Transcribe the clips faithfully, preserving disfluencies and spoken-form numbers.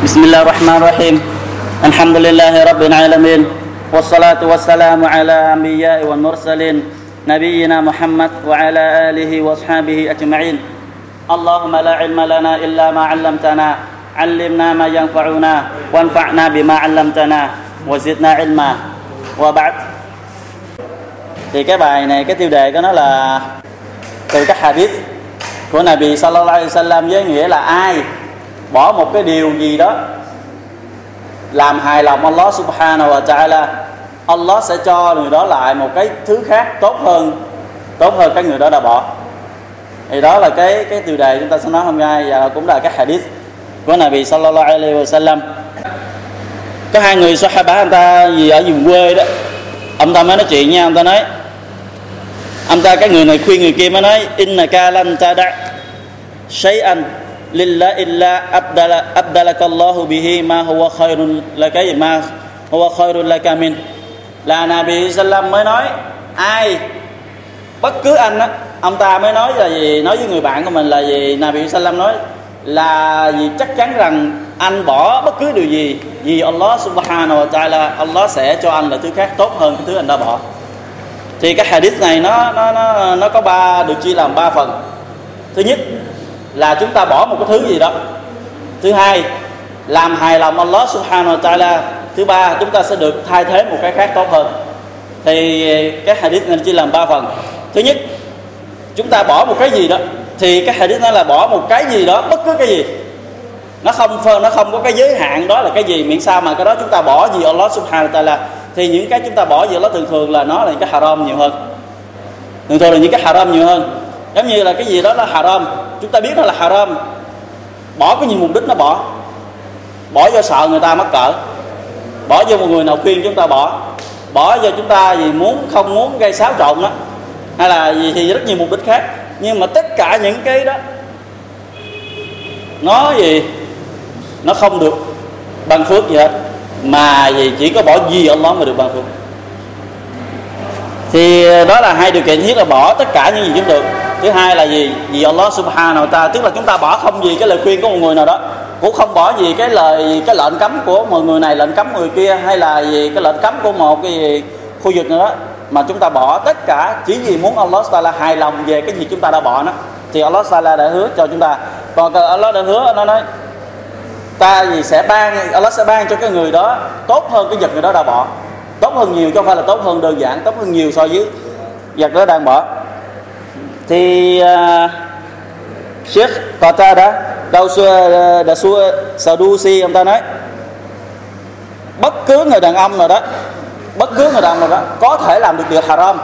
Bismillahirrahmanirrahim. Alhamdulillahi rabbil alamin. Wassalatu wassalamu ala anbiya'i wal mursalin nabiyyina Muhammad wa ala alihi wa ashabihi ajma'in. Allahumma la ilma lana illa ma 'allamtana. 'Allimna ma yanfa'una wanfa'na bima 'allamtana wa zidna ilma. Wa ba'd. Thì cái bài này, cái tiêu đề của nó là từ các hadith của Nabi sallallahu alaihi wasallam, với nghĩa là ai bỏ một cái điều gì đó làm hài lòng Allah subhanahu wa ta'ala, Allah sẽ cho người đó lại một cái thứ khác tốt hơn tốt hơn cái người đó đã bỏ. Thì đó là cái cái tiêu đề chúng ta sẽ nói hôm nay, và cũng là các hadith của Nabi sallallahu alaihi wasallam. Có hai người Sahaba, anh ta gì ở vùng quê đó, ông ta mới nói chuyện nha. Ông ta nói, ông ta cái người này khuyên người kia, mới nói innaka lan tada' shay'an lillah illa abdala abdalakallahu bihi ma huwa khairun laka ma huwa khairun laka min. Là Nabi sallam mới nói, ai bất cứ anh á, ông ta mới nói là gì, nói với người bạn của mình là gì, Nabi sallam nói là gì, chắc chắn rằng anh bỏ bất cứ điều gì vì Allah subhanahu wa ta'ala, Allah sẽ cho anh là thứ khác tốt hơn cái thứ anh đã bỏ. Thì cái hadith này nó nó nó nó có ba, được chia làm ba phần. Thứ nhất là chúng ta bỏ một cái thứ gì đó. Thứ hai, làm hài lòng Allah subhanahu wa ta'ala. Thứ ba, chúng ta sẽ được thay thế một cái khác tốt hơn. Thì cái hadith này chia làm ba phần. Thứ nhất, chúng ta bỏ một cái gì đó, thì cái hadith nó là bỏ một cái gì đó, bất cứ cái gì. Nó không nó không có cái giới hạn đó là cái gì, miễn sao mà cái đó chúng ta bỏ vì Allah subhanahu wa ta'ala. Thì những cái chúng ta bỏ vì Allah thường thường là nó là những cái haram nhiều hơn. Thường thường là những cái haram nhiều hơn. Giống như là cái gì đó là haram, chúng ta biết nó là haram, bỏ có nhiều mục đích nó bỏ. Bỏ do sợ người ta mắc cỡ, bỏ do một người nào khuyên chúng ta bỏ, bỏ do chúng ta vì muốn không muốn gây xáo trộn đó, hay là gì thì rất nhiều mục đích khác. Nhưng mà tất cả những cái đó nó gì, nó không được ban phước gì hết, mà gì chỉ có bỏ gì Allah mới được ban phước. Thì đó là hai điều kiện. Thứ nhất là bỏ tất cả những gì chúng được. Thứ hai là gì, vì Allah subhanahu wa ta'ala, tức là chúng ta bỏ không vì cái lời khuyên của một người nào đó, cũng không bỏ vì cái lời cái lệnh cấm của một người này, lệnh cấm người kia, hay là vì cái lệnh cấm của một cái gì, khu vực nào đó, mà chúng ta bỏ tất cả chỉ vì muốn Allah ta'ala hài lòng về cái gì chúng ta đã bỏ nó. Thì Allah ta'ala đã hứa cho chúng ta. Còn Allah đã hứa, nó nói ta gì sẽ ban, Allah sẽ ban cho cái người đó tốt hơn cái vật người đó đã bỏ, tốt hơn nhiều, chứ không phải là tốt hơn đơn giản, tốt hơn nhiều so với vật đó đang bỏ. Thì uh, Sheikh Qatada Dasu Sadusi, ông ta nói bất cứ người đàn ông nào đó, bất cứ người đàn ông nào đó có thể làm được điều haram.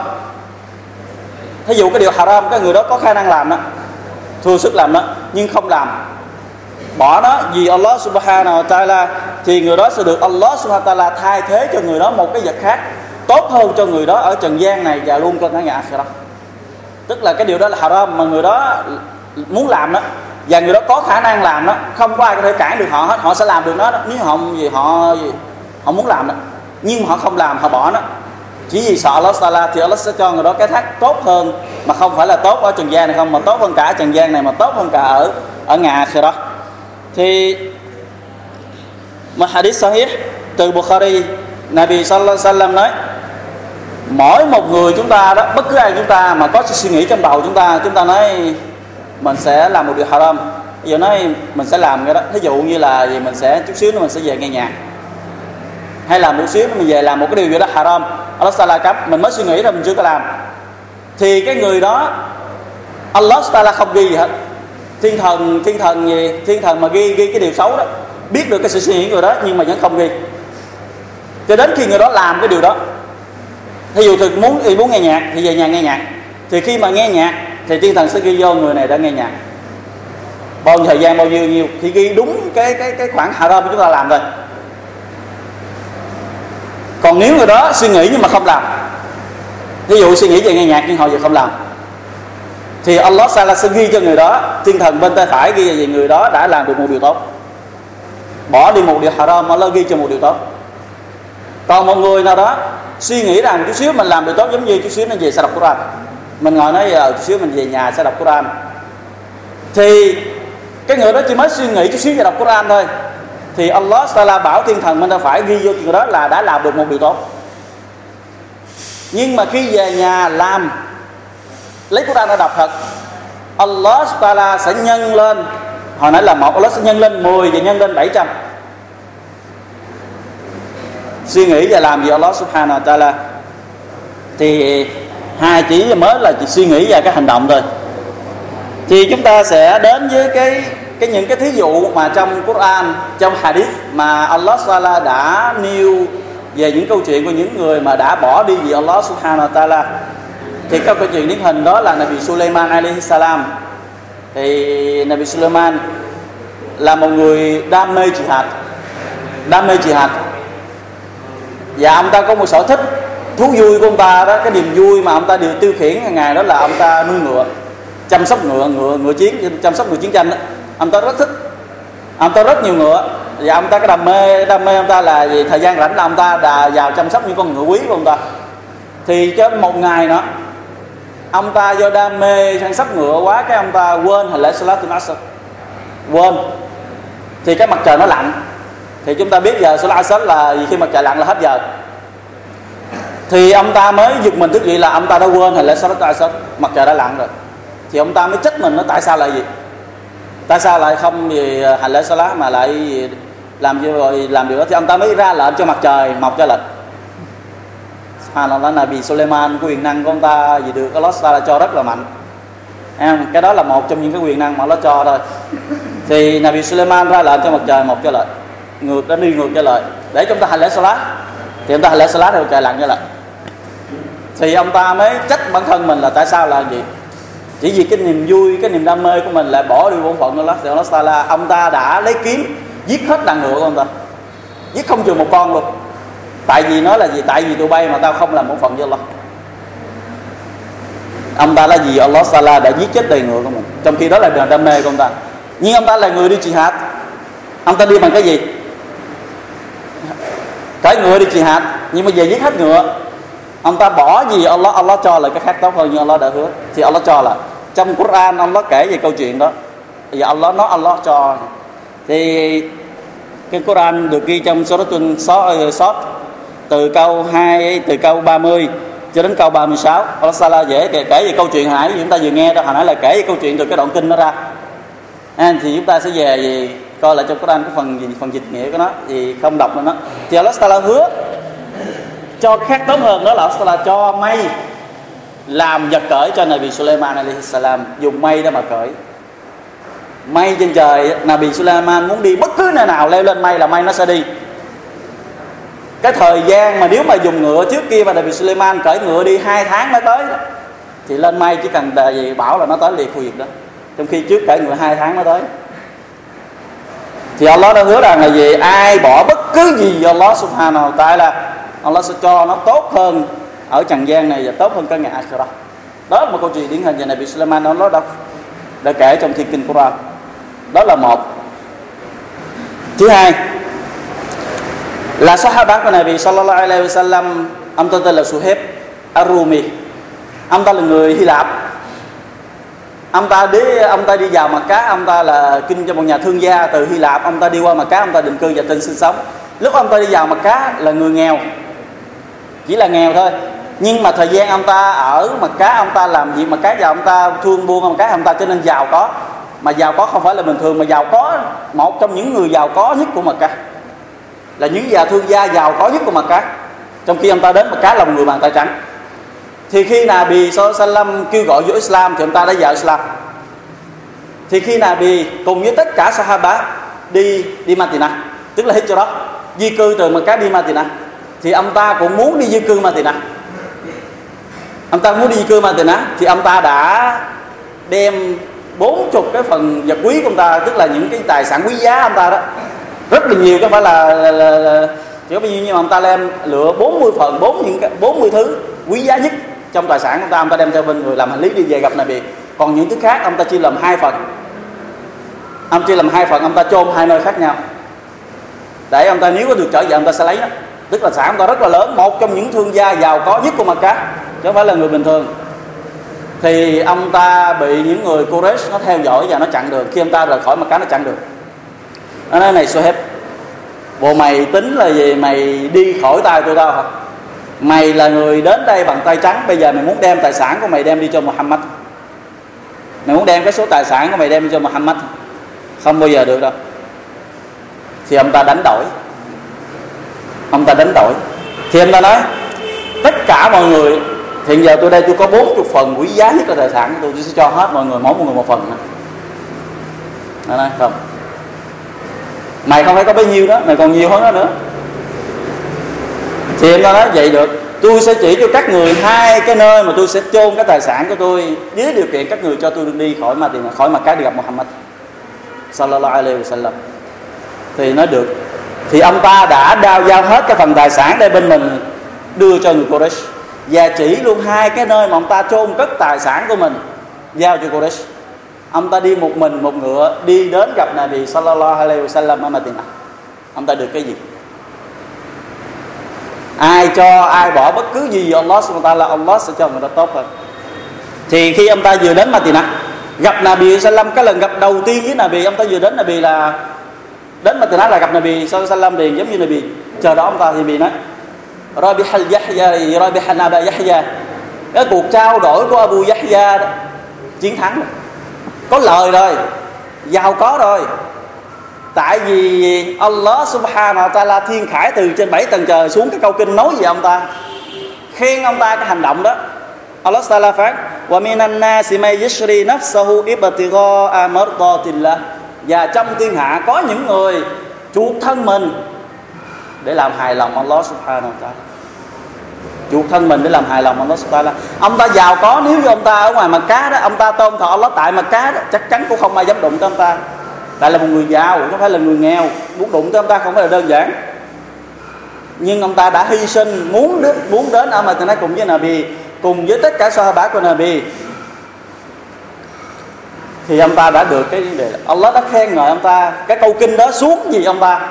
Thí dụ cái điều haram, cái người đó có khả năng làm đó, thừa sức làm đó, nhưng không làm, bỏ nó vì Allah subhanahu wa ta'ala, thì người đó sẽ được Allah subhanahu wa ta'ala thay thế cho người đó một cái vật khác tốt hơn cho người đó ở trần gian này và luôn trong cái ngày akhirah. Tức là cái điều đó là haram mà người đó muốn làm đó, và người đó có khả năng làm đó, không có ai có thể cản được họ hết, họ sẽ làm được nó đó. Nếu họ gì họ gì, họ muốn làm đó, nhưng họ không làm, họ bỏ nó chỉ vì sợ Allah ta'ala, thì Allah sẽ cho người đó cái thác tốt hơn, mà không phải là tốt ở trần gian này không, mà tốt hơn cả trần gian này, mà tốt hơn cả ở ở ngày akhirah. Thì một hadith sahih từ Bukhari, Nabi sallallahu alaihi wasallam nói mỗi một người chúng ta đó, bất cứ ai chúng ta mà có suy nghĩ trong đầu chúng ta, chúng ta nói mình sẽ làm một điều haram, ví dụ nói mình sẽ làm cái đó, ví dụ như là gì, mình sẽ chút xíu nữa mình sẽ về nghe nhạc, hay là một xíu nữa mình về làm một cái điều gì đó haram, Allah ta'ala cấm, mình mới suy nghĩ thôi, mình chưa có làm, thì cái người đó Allah ta'ala không ghi gì hết. Thiên thần, thiên thần gì, thiên thần mà ghi ghi cái điều xấu đó, biết được cái sự suy nghĩ của người đó nhưng mà vẫn không ghi, cho đến khi người đó làm cái điều đó. Thí dụ thì muốn thì muốn nghe nhạc thì về nhà nghe nhạc, thì khi mà nghe nhạc thì thiên thần sẽ ghi vô người này đã nghe nhạc bao nhiêu thời gian, bao nhiêu nhiêu, thì ghi đúng cái cái cái khoảng haram của chúng ta làm rồi. Còn nếu người đó suy nghĩ nhưng mà không làm, ví dụ suy nghĩ về nghe nhạc nhưng họ giờ không làm, thì Allah Ta'ala sẽ ghi cho người đó, thiên thần bên tay phải ghi về người đó đã làm được một điều tốt, bỏ đi một điều haram, Allah ghi cho một điều tốt. Còn một người nào đó suy nghĩ rằng chút xíu mình làm điều tốt, giống như chút xíu mình về sẽ đọc Quran, mình ngồi nói ờ chút xíu mình về nhà sẽ đọc Quran, thì cái người đó chỉ mới suy nghĩ chút xíu về đọc Quran thôi, thì Allah Taala bảo thiên thần mình ta phải ghi vô chuyện đó là đã làm được một điều tốt. Nhưng mà khi về nhà làm, lấy Quran ra đọc thật, Allah Taala sẽ nhân lên, hồi nãy là một, Allah sẽ nhân lên mười và nhân lên bảy trăm. Suy nghĩ và làm gì Allah Subhanahu wa Taala. Thì hai chỉ mới là chỉ suy nghĩ và cái hành động thôi. Thì chúng ta sẽ đến với cái cái những cái thí dụ mà trong Quran, trong Hadith mà Allah Taala đã nêu về những câu chuyện của những người mà đã bỏ đi vì Allah Subhanahu wa Taala. Thì câu câu chuyện điển hình đó là Nabi Sulaiman alayhi salam. Thì Nabi Sulaiman là một người đam mê jihad, đam mê jihad. Và ông ta có một sở thích, thú vui của ông ta đó, cái niềm vui mà ông ta điều tiêu khiển hàng ngày đó là ông ta nuôi ngựa, chăm sóc ngựa, ngựa ngựa chiến, chăm sóc ngựa chiến tranh đó. Ông ta rất thích, ông ta rất nhiều ngựa. Và ông ta cái đam mê, đam mê ông ta là vì thời gian rảnh là ông ta đã vào chăm sóc những con ngựa quý của ông ta. Thì cho một ngày nữa, ông ta do đam mê chăm sóc ngựa quá, cái ông ta quên hành lễ Salatul Asr, quên. Thì cái mặt trời nó lặn. Thì chúng ta biết giờ Salatul Asr là khi mặt trời lặn là hết giờ. Thì ông ta mới giật mình thức dậy là ông ta đã quên hành lễ Salatul Asr, mặt trời đã lặn rồi. Thì ông ta mới trách mình nó tại sao lại gì? Tại sao lại không gì hành lễ Salat mà lại làm như rồi làm điều đó? Thì ông ta mới ra lệnh cho mặt trời mọc ra lệnh. Subhanallah, Nabi Sulaiman, quyền năng của ông ta gì được Allah Taala cho rất là mạnh. À, cái đó là một trong những cái quyền năng mà Allah cho thôi. Thì Nabi Sulaiman ra lệnh cho mặt trời mọc ra lệnh, ngược đã đi ngược trở lại để chúng ta hành lễ Salat. Thì ông ta hành lễ Salat thì mặt trời lặn ra lệnh. Thì ông ta mới trách bản thân mình là tại sao là gì? Chỉ vì cái niềm vui, cái niềm đam mê của mình lại bỏ đi bổn phận của Allah. Thì Allah Taala, ông ta đã lấy kiếm giết hết đàn ngựa của ông ta, giết không chừa một con luôn. Tại vì nó là gì? Tại vì tụi bay mà tao không làm bổn phận với Allah. Ông ta là gì? Allah Taala đã giết chết đầy ngựa của mình, trong khi đó là niềm đam mê của ông ta. Nhưng ông ta là người đi jihad. Ông ta đi bằng cái gì? Cái ngựa đi jihad, nhưng mà về giết hết ngựa. Ông ta bỏ gì Allah, Allah cho là cái khác tốt hơn như Allah đã hứa. Thì Allah cho là trong Quran Allah kể về câu chuyện đó. Và Allah nói Allah cho. Thì cái Quran được ghi trong Suratul Sad từ câu hai, từ câu ba mươi cho đến câu ba mươi sáu. Allah Taala dễ kể, kể về câu chuyện hồi nãy chúng ta vừa nghe đó, hồi nãy là kể về câu chuyện từ cái đoạn kinh nó ra. À, thì chúng ta sẽ về gì, coi lại trong Quran cái phần gì, phần dịch nghĩa của nó thì không đọc nữa nó. Thì Allah Taala hứa cho khác tốt hơn, đó là Allah Taala cho mây làm vật cởi cho Nabi Sulaiman alayhi salam, dùng mây để mà cởi. Mây trên trời, Nabi Sulaiman muốn đi bất cứ nơi nào leo lên mây là mây nó sẽ đi. Cái thời gian mà nếu mà dùng ngựa trước kia mà Nabi Sulaiman cởi ngựa đi hai tháng mới tới đó, thì lên mây chỉ cần gì bảo là nó tới liền khu vực đó. Trong khi trước cởi ngựa hai tháng mới tới. Thì Allah đã hứa rằng là gì? Ai bỏ bất cứ gì Allah Subhanahu wa Ta'ala, Allah sẽ cho nó tốt hơn ở trần gian này và tốt hơn cả ngày Akhirah. Đó là một câu chuyện điển hình về Nabi Sulaiman, Allah đã, đã kể trong thiên kinh Quran. Đó là một. Thứ hai là Sahaba của Nabi Sallallahu Alaihi Wasallam, ông ta tên là Suhaib Ar-Rumi. Ông ta là người Hy Lạp. Ông ta đi ông ta đi vào Mecca, ông ta là kinh cho một nhà thương gia từ Hy Lạp, ông ta đi qua Mecca, ông ta định cư và tin sinh sống. Lúc ông ta đi vào Mecca là người nghèo, chỉ là nghèo thôi. Nhưng mà thời gian ông ta ở Mecca, ông ta làm việc Mecca và ông ta thương buôn ở Mecca, ông ta trở nên giàu có. Mà giàu có không phải là bình thường, mà giàu có, một trong những người giàu có nhất của Mecca, là những nhà thương gia giàu có nhất của Mecca. Trong khi ông ta đến Mecca là một người bàn tay trắng. Thì khi Nabi Sallallahu Alaihi Wasallam kêu gọi vô Islam thì ông ta đã vào Islam. Thì khi Nabi cùng với tất cả Sahaba đi đi Madinah, tức là Hijrah, di cư từ Mecca đi Madinah, thì ông ta cũng muốn đi di cư Madinah. Ông ta muốn đi di cư Madinah thì ông ta đã đem bốn chục cái phần vật quý của ông ta, tức là những cái tài sản quý giá ông ta đó, rất là nhiều, chứ không phải là, là, là, là chỉ có bao nhiêu, nhưng mà ông ta đem lựa bốn mươi phần, bốn những cái bốn mươi thứ quý giá nhất trong tài sản của ông ta, ông ta đem theo bên người làm hành lý đi về gặp Nabi. Còn những thứ khác ông ta chia làm hai phần, ông chia làm hai phần, ông ta chôn hai nơi khác nhau, để ông ta nếu có được trở về ông ta sẽ lấy đó. Tức là sản ông ta rất là lớn, một trong những thương gia giàu có nhất của Mecca, chứ không phải là người bình thường. Thì ông ta bị những người Quraysh nó theo dõi và nó chặn đường. Khi ông ta rời khỏi Mecca nó chặn đường. Nó nói này Suhaib, bộ mày tính là gì, mày đi khỏi tay tôi đâu hả? Mày là người đến đây bằng tay trắng, bây giờ mày muốn đem tài sản của mày đem đi cho Muhammad, mày muốn đem cái số tài sản của mày đem đi cho Muhammad, không bao giờ được đâu. Thì ông ta đánh đổi, ông ta đánh đổi. Thì ông ta nói tất cả mọi người, hiện giờ tôi đây tôi có bốn mươi phần quý giá nhất là tài sản của tôi, tôi sẽ cho hết mọi người, mỗi một người một phần. Nó nói không, mày không phải có bấy nhiêu đó, mày còn nhiều hơn đó nữa. Thì em nói vậy được, tôi sẽ chỉ cho các người hai cái nơi mà tôi sẽ chôn cái tài sản của tôi, dưới điều kiện các người cho tôi được đi khỏi mà tiền khỏi mặt cái đi gặp Muhammad sallallahu alaihi wasallam. Thì nói được. Thì ông ta đã đao giao hết cái phần tài sản đây bên mình đưa cho người Quraysh, và chỉ luôn hai cái nơi mà ông ta chôn cất tài sản của mình giao cho Quraysh. Ông ta đi một mình một ngựa đi đến gặp Nabi sallallahu alaihi wasallam ở Madinah. Ông ta được cái gì? Ai cho ai bỏ bất cứ gì Allah subhanahu wa ta'ala, Allah sẽ cho người đó tốt hơn. Thì khi ông ta vừa đến Madinah gặp Nabi sallam, cái lần gặp đầu tiên với Nabi, ông ta vừa đến Nabi là đến Madinah là gặp Nabi sallam, thì giống như Nabi chờ đó ông ta. Thì Nabi nói Rabihal Yahya, Rabihal Aba Yahya, cái cuộc trao đổi của Abu Yahya đó, chiến thắng rồi, có lời rồi, giàu có rồi. Tại vì Allah subhanahu wa ta'ala thiên khải từ trên bảy tầng trời xuống cái câu kinh nói về ông ta, khen ông ta cái hành động đó. Allah ta'ala phán wa minan nasi may yashri nafsahu ibtigha'a mardatillah, và trong thiên hạ có những người chuộc thân mình để làm hài lòng Allah subhanahu wa ta'ala, chuộc thân mình để làm hài lòng Allah subhanahu wa ta'ala. Ông ta giàu có, nếu như ông ta ở ngoài Mạc Cá đó, ông ta tôn thờ Allah tại Mạc Cá đó, chắc chắn cũng không ai dám đụng tới ông ta. Tại là một người giàu, không phải là người nghèo, muốn đụng tới ông ta không phải là đơn giản. Nhưng ông ta đã hy sinh muốn đến, muốn đến ở Madinah cùng với Nabi, cùng với tất cả Sahaba của Nabi. Thì ông ta đã được cái đề, Allah đã khen ngợi ông ta, cái câu kinh đó xuống gì ông ta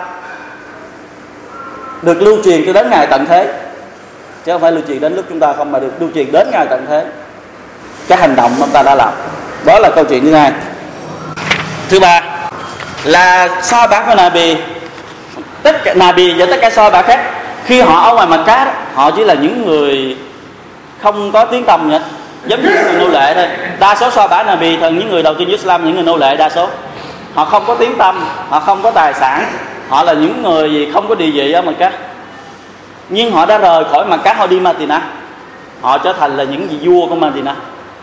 được lưu truyền cho đến ngày tận thế, chứ không phải lưu truyền đến lúc chúng ta không, mà được lưu truyền đến ngày tận thế. Cái hành động ông ta đã làm. Đó là câu chuyện thứ hai. Thứ ba là Sahaba của Nabi, tất cả Nabi và tất cả Sahaba khác, khi họ ở ngoài Mạc Cá đó, họ chỉ là những người không có tiếng tăm hết, giống như những người nô lệ thôi. Đa số Sahaba Nabi thường những người đầu tiên Islam, những người nô lệ đa số. Họ không có tiếng tăm, họ không có tài sản, họ là những người không có địa vị ở Mạc Cá. Nhưng họ đã rời khỏi Mạc Cá, họ đi Madinah, họ trở thành là những vị vua của Madinah.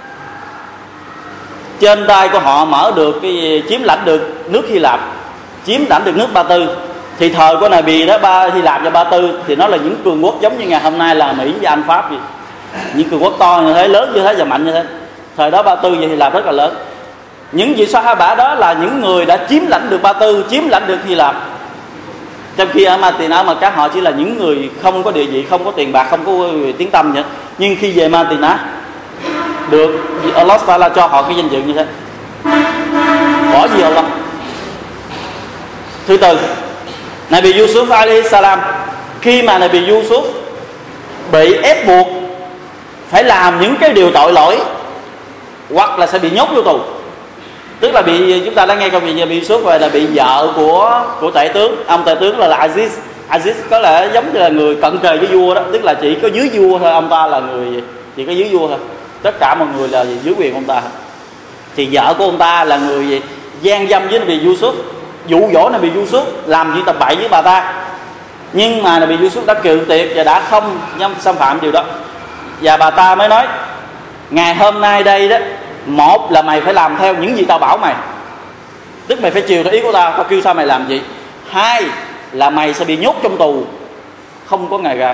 Trên tay của họ mở được cái chiếm lãnh được nước Hy Lạp, chiếm lãnh được nước Ba Tư. Thì thời của Nabi đó, ba Hy Lạp và Ba Tư thì nó là những cường quốc giống như ngày hôm nay là Mỹ và Anh, Pháp vậy. Những cường quốc to như thế, lớn như thế và mạnh như thế. Thời đó Ba Tư và Hy Lạp rất là lớn. Những vị Sahaba đó là những người đã chiếm lãnh được Ba Tư, chiếm lãnh được Hy Lạp. Trong khi ở Madinah mà các họ chỉ là những người không có địa vị, không có tiền bạc, không có tiếng tăm vậy. Nhưng khi về Madinah được Allah Ta'ala cho họ cái danh dự như thế. Bỏ gì Allah. Thứ tư, Nabi Yusuf alayhi salam, khi mà Nabi Yusuf bị ép buộc phải làm những cái điều tội lỗi, hoặc là sẽ bị nhốt vô tù. Tức là bị, chúng ta đã nghe câu chuyện Nabi Yusuf rồi, là bị vợ của của tể tướng, ông tể tướng là, là Aziz. Aziz có lẽ giống như là người cận kề với vua đó, tức là chỉ có dưới vua thôi, ông ta là người chỉ có dưới vua thôi, tất cả mọi người là dưới quyền ông ta. Thì vợ của ông ta là người gian dâm với Nabi Yusuf, dụ dỗ Nabi Yusuf làm chuyện tầm bậy với bà ta. Nhưng mà Nabi Yusuf đã cự tuyệt và đã không nhâm xâm phạm điều đó. Và bà ta mới nói, ngày hôm nay đây đó, một là mày phải làm theo những gì tao bảo mày, tức mày phải chiều theo ý của tao, tao kêu sao mày làm gì. Hai là mày sẽ bị nhốt trong tù, không có ngày ra.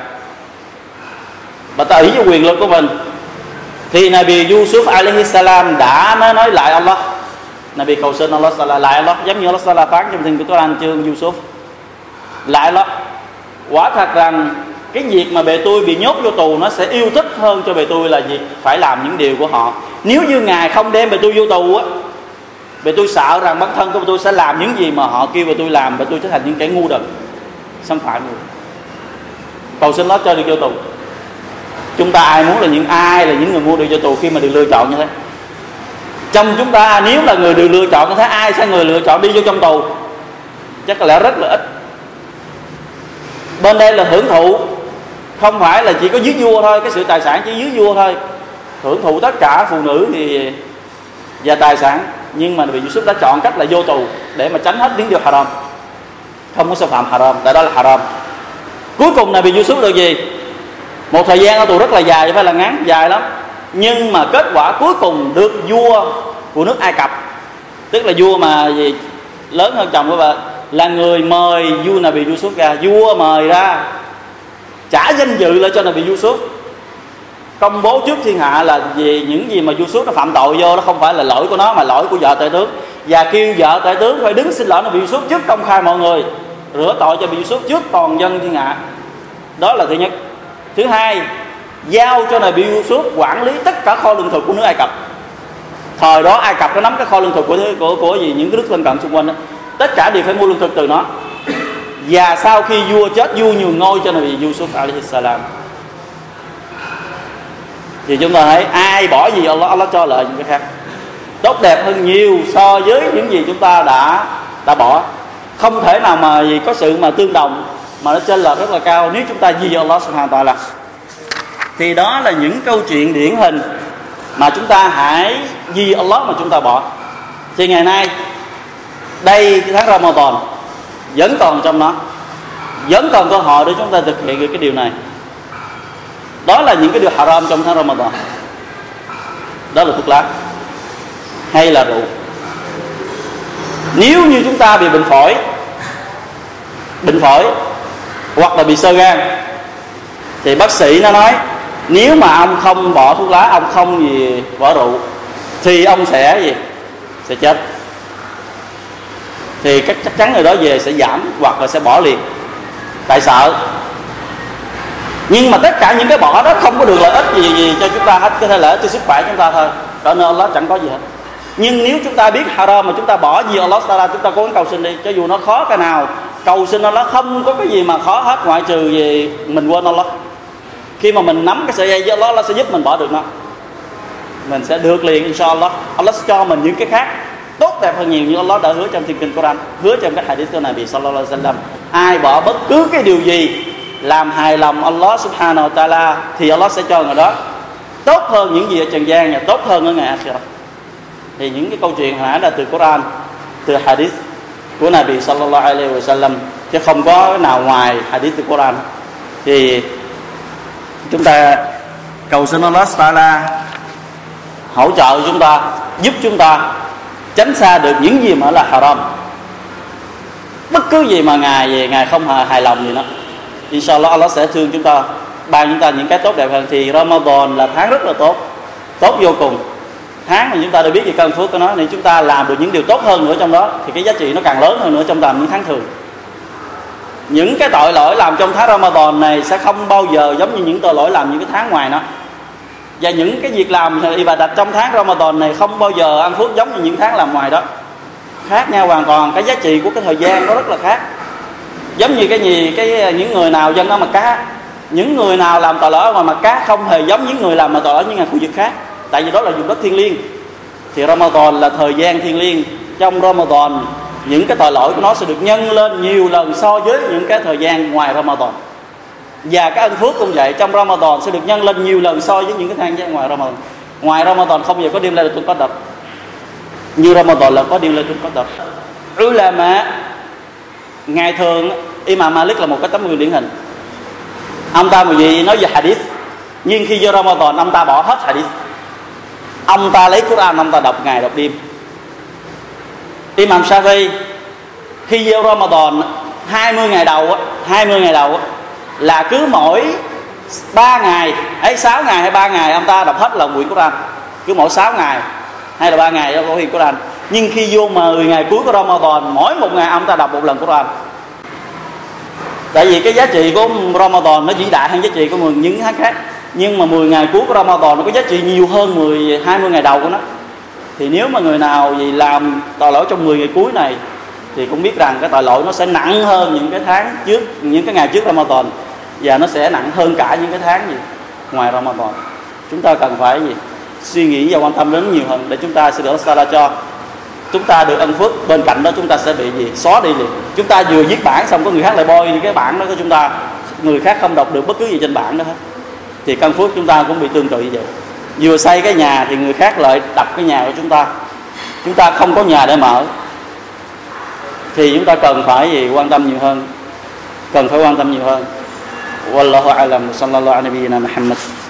Bà ta ý với quyền lực của mình. Thì Nabi Yusuf alayhi salam đã mới nói lại Allah, Nabi cầu xin Allah Ta'ala lại Allah, giống như Allah Ta'ala phán trong kinh Quran chương Yusuf, lại Allah, quả thật rằng cái việc mà bề tôi bị nhốt vô tù nó sẽ yêu thích hơn cho bề tôi là gì? Phải làm những điều của họ. Nếu như ngài không đem bề tôi vô tù á, bề tôi sợ rằng bản thân của bề tôi sẽ làm những gì mà họ kêu bề tôi làm, bề tôi trở thành những kẻ ngu đần, xâm phạm người. Cầu xin Allah cho được vô tù. Chúng ta ai muốn là những ai là những người mua được vô tù khi mà được lựa chọn như thế? Trong chúng ta nếu là người được lựa chọn như thế, ai sẽ người lựa chọn đi vô trong tù? Chắc có lẽ rất là ít. Bên đây là hưởng thụ, không phải là chỉ có dưới vua thôi, cái sự tài sản chỉ dưới vua thôi, hưởng thụ tất cả phụ nữ thì và tài sản. Nhưng mà Nabi Yusuf đã chọn cách là vô tù để mà tránh hết những điều haram, không có xâm phạm haram, tại đó là haram. Cuối cùng Nabi Yusuf được gì? Một thời gian ở tù rất là dài, phải là ngắn, dài lắm, nhưng mà kết quả cuối cùng được vua của nước Ai Cập, tức là vua mà gì lớn hơn chồng của bà, là người mời vua Nabi Yusuf ra. Vua mời ra, trả danh dự lại cho Nabi Yusuf, công bố trước thiên hạ là vì những gì mà Yusuf nó phạm tội vô, nó không phải là lỗi của nó mà lỗi của vợ tể tướng, và kêu vợ tể tướng phải đứng xin lỗi Nabi Yusuf trước công khai mọi người, rửa tội cho Nabi Yusuf trước toàn dân thiên hạ. Đó là thứ nhất. Thứ hai, giao cho Nabi Yusuf quản lý tất cả kho lương thực của nước Ai Cập. Thời đó Ai Cập nó nắm cái kho lương thực của của, của gì những cái nước lân cận xung quanh đó. Tất cả đều phải mua lương thực từ nó. Và sau khi vua chết, vua nhường ngôi cho Nabi Yusuf alaihi salam. Thì chúng ta thấy ai bỏ gì Allah, Allah cho lợi những cái khác tốt đẹp hơn nhiều so với những gì chúng ta đã đã bỏ. Không thể nào mà gì có sự mà tương đồng, mà nó chênh lệch rất là cao nếu chúng ta di Allah subhanahu wa ta'ala. Thì đó là những câu chuyện điển hình mà chúng ta hãy di Allah mà chúng ta bỏ. Thì ngày nay đây cái tháng Ramadan vẫn còn trong nó, vẫn còn cơ hội để chúng ta thực hiện được cái điều này. Đó là những cái điều haram trong tháng Ramadan. Đó là thuốc lá hay là rượu. Nếu như chúng ta bị bệnh phổi, bệnh phổi hoặc là bị xơ gan, thì bác sĩ nó nói nếu mà ông không bỏ thuốc lá, ông không gì bỏ rượu, thì ông sẽ gì sẽ chết. Thì chắc, chắc chắn người đó về sẽ giảm hoặc là sẽ bỏ liền, tại sợ. Nhưng mà tất cả những cái bỏ đó không có được lợi ích gì gì cho chúng ta hết, có thể lợi ích cho sức khỏe chúng ta thôi, cho nên Allah chẳng có gì hết. Nhưng nếu chúng ta biết haram mà chúng ta bỏ gì Allah Ta'ala, chúng ta cố gắng cầu xin đi, cho dù nó khó cái nào, cầu xin Allah, không có cái gì mà khó hết ngoại trừ gì mình quên Allah. Khi mà mình nắm cái sợi dây với Allah, Allah sẽ giúp mình bỏ được nó, mình sẽ được liền inshallah. Allah sẽ cho mình những cái khác tốt đẹp hơn nhiều, như Allah đã hứa trong thiên kinh Quran, hứa trong cái hadith của Nabi sallallahu alaihi wasallam. Ai bỏ bất cứ cái điều gì làm hài lòng Allah subhanahu wa ta'ala thì Allah sẽ cho người đó tốt hơn những gì ở trần gian và tốt hơn ở ngày Akhirat. Thì những cái câu chuyện hồi nãy là từ Quran, từ hadith của Nabi sallallahu alaihi wasallam, chứ không có cái nào ngoài hadith từ Quran. Thì chúng ta cầu xin Allah ta'ala hỗ trợ chúng ta, giúp chúng ta tránh xa được những gì mà là haram. Bất cứ gì mà ngài về ngài không hài lòng gì nó, inshallah Allah sẽ thương chúng ta, ban chúng ta những cái tốt đẹp hơn. Thì Ramadan là tháng rất là tốt, tốt vô cùng. Tháng mà chúng ta đã biết về căn phước của nó, nên chúng ta làm được những điều tốt hơn nữa trong đó, thì cái giá trị nó càng lớn hơn nữa trong làm những tháng thường. Những cái tội lỗi làm trong tháng Ramadan này sẽ không bao giờ giống như những tội lỗi làm những cái tháng ngoài nó. Và những cái việc làm ibadat trong tháng Ramadan này không bao giờ ăn phước giống như những tháng làm ngoài đó. Khác nhau hoàn toàn, cái giá trị của cái thời gian nó rất là khác. Giống như cái gì, cái những người nào dân ở Mạc Cá, những người nào làm tội lỗi ở ngoài Mạc Cá không hề giống những người làm mà tội lỗi những ngàn khu vực khác. Tại vì đó là vùng đất thiêng liêng. Thì Ramadan là thời gian thiêng liêng. Trong Ramadan những cái tội lỗi của nó sẽ được nhân lên nhiều lần so với những cái thời gian ngoài Ramadan. Và cái ân phước cũng vậy, trong Ramadan sẽ được nhân lên nhiều lần so với những cái thời gian ngoài Ramadan. Ngoài Ramadan không bao giờ có đêm Lailatul Qadr, như Ramadan là có đêm Lailatul Qadr. Ulama ngày thường, Imam Malik là một cái tấm gương điển hình. Ông ta một gì nói về hadith, nhưng khi vô Ramadan ông ta bỏ hết hadith. Ông ta lấy Quran, ông ta đọc ngày đọc đêm. Imam Shafi khi vô Ramadan hai mươi ngày đầu hai mươi ngày đầu là cứ mỗi ba ngày ấy sáu ngày hay ba ngày ông ta đọc hết lòng quyển Quran, cứ mỗi sáu ngày hay là ba ngày đọc quyển Quran. Nhưng khi vô mười ngày cuối của Ramadan, mỗi một ngày ông ta đọc một lần Quran. Tại vì cái giá trị của Ramadan nó vĩ đại hơn giá trị của những tháng khác. Nhưng mà mười ngày cuối của Ramadan nó có giá trị nhiều hơn mười, hai mươi ngày đầu của nó. Thì nếu mà người nào gì làm tội lỗi trong mười ngày cuối này thì cũng biết rằng cái tội lỗi nó sẽ nặng hơn những cái tháng trước, những cái ngày trước Ramadan, và nó sẽ nặng hơn cả những cái tháng gì ngoài Ramadan. Chúng ta cần phải gì suy nghĩ và quan tâm đến nhiều hơn để chúng ta sẽ được Allah cho. chúng ta được ân phước, bên cạnh đó chúng ta sẽ bị gì? Xóa đi liền. Chúng ta vừa viết bản xong có người khác lại bôi cái bản đó của chúng ta, người khác không đọc được bất cứ gì trên bản đó hết, thì căn phước chúng ta cũng bị tương tự như vậy. Vừa xây cái nhà thì người khác lại đập cái nhà của chúng ta, chúng ta không có nhà để mở, thì chúng ta cần phải gì? Quan tâm nhiều hơn, cần phải quan tâm nhiều hơn. Wallahu a'lam. Sallallahu alaihi wa sallam.